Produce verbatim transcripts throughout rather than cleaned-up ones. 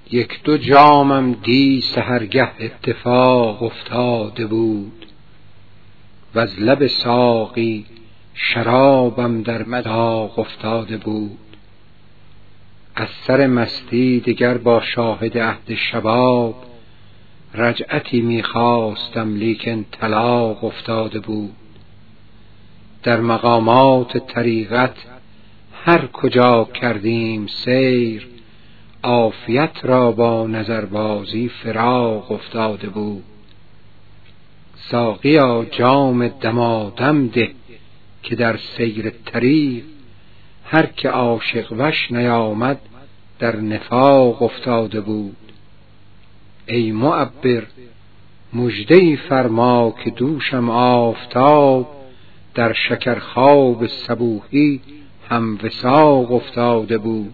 یک دو جامم دی سحرگه اتفاق افتاده بود، وز لب ساقی شرابم در مذاق افتاده بود. از سر مستی دگر با شاهد عهد شباب، رجعتی میخواستم لیکن طلاق افتاده بود. در مقامات طریقت هر کجا کردیم سیر، عافیت را با نظربازی فراق افتاده بود. ساقیا جام دمادم ده که در سیر طریق، هر که عاشق وش نیامد در نفاق افتاده بود. ای معبر مژده‌ای فرما که دوشم آفتاب، در شکرخواب صبوحی هم وثاق افتاده بود.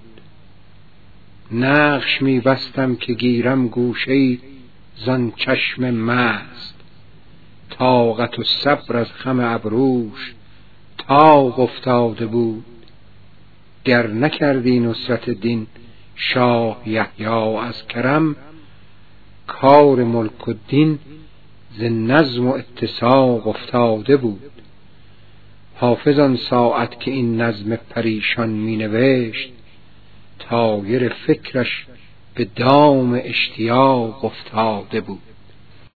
نقش می بستم که گیرم گوشه‌ای زان چشم مست، طاقت و صبر از خم ابروش طاق افتاده بود. گر نکردی نصرت دین شاه یحیی از کرم، کار ملک الدین ز نظم و اتساق افتاده بود. حافظ آن ساعت که این نظم پریشان می نوشت، طایر فکرش به دام اشتیاق افتاده بود.